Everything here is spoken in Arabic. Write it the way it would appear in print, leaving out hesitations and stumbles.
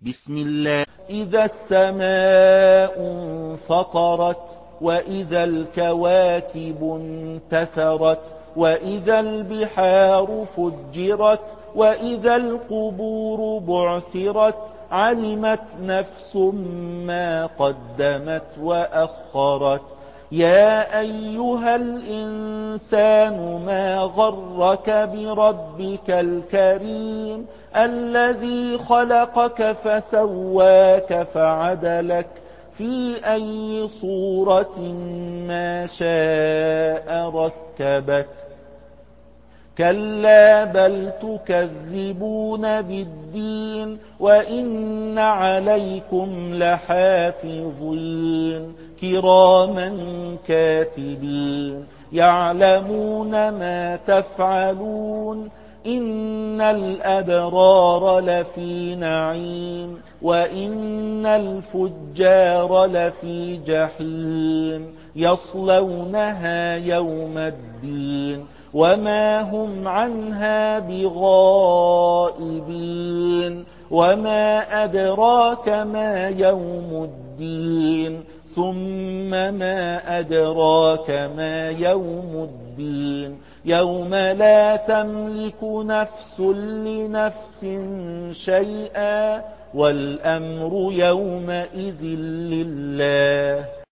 بسم الله. إذا السماء انفطرت، وإذا الكواكب انتثرت، وإذا البحار فجرت، وإذا القبور بعثرت، علمت نفس ما قدمت وأخرت. يا أيها الإنسان ما غرك بربك الكريم الذي خلقك فسواك فعدلك في أي صورة ما شاء ركبك. كلا بل تكذبون بالدين وإن عليكم لحافظين كراما كاتبين يعلمون ما تفعلون. إن الأبرار لفي نعيم وإن الفجار لفي جحيم يصلونها يوم الدين وما هم عنها بغائبين. وما أدراك ما يوم الدين ثم ما أدراك ما يوم الدين يوم لا تملك نفس لنفس شيئا والأمر يومئذ لله.